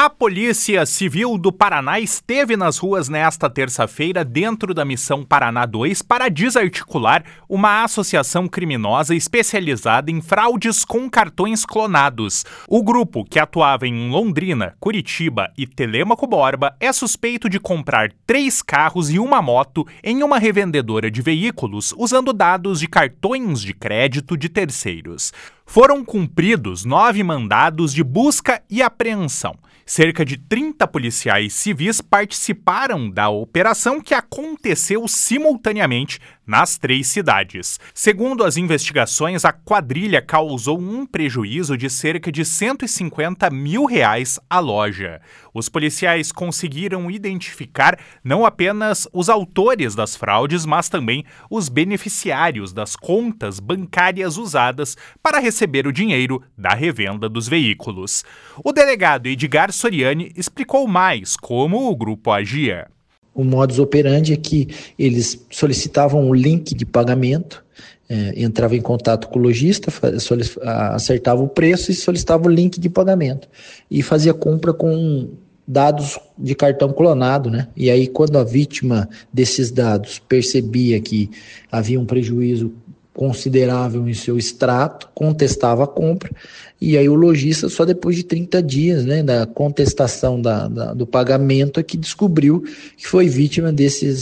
A Polícia Civil do Paraná esteve nas ruas nesta terça-feira dentro da Missão Paraná 2 para desarticular uma associação criminosa especializada em fraudes com cartões clonados. O grupo, que atuava em Londrina, Curitiba e Telêmaco Borba, é suspeito de comprar 3 carros e uma moto em uma revendedora de veículos usando dados de cartões de crédito de terceiros. Foram cumpridos 9 mandados de busca e apreensão. Cerca de 30 policiais civis participaram da operação que aconteceu simultaneamente nas 3 cidades. Segundo as investigações, a quadrilha causou um prejuízo de cerca de R$150 mil à loja. Os policiais conseguiram identificar não apenas os autores das fraudes, mas também os beneficiários das contas bancárias usadas para receber o dinheiro da revenda dos veículos. O delegado Edgar Soriani explicou mais como o grupo agia. O modus operandi é que eles solicitavam um link de pagamento, entrava em contato com o lojista, acertava o preço e solicitava o link de pagamento. E fazia compra com dados de cartão clonado, né? E aí, quando a vítima desses dados percebia que havia um prejuízo considerável em seu extrato, contestava a compra, e aí o lojista, só depois de 30 dias, né, da contestação do pagamento, é que descobriu que foi vítima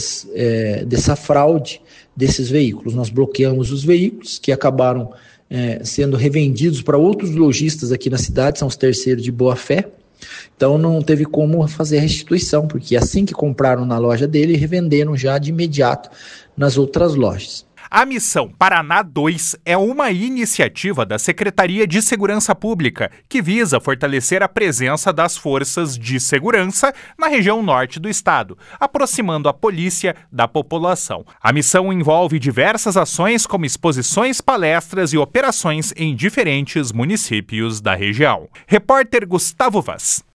dessa fraude desses veículos. Nós bloqueamos os veículos que acabaram sendo revendidos para outros lojistas aqui na cidade, são os terceiros de boa-fé. Então não teve como fazer a restituição, porque assim que compraram na loja dele, revenderam já de imediato nas outras lojas. A Missão Paraná 2 é uma iniciativa da Secretaria de Segurança Pública que visa fortalecer a presença das forças de segurança na região norte do estado, aproximando a polícia da população. A missão envolve diversas ações como exposições, palestras e operações em diferentes municípios da região. Repórter Gustavo Vaz.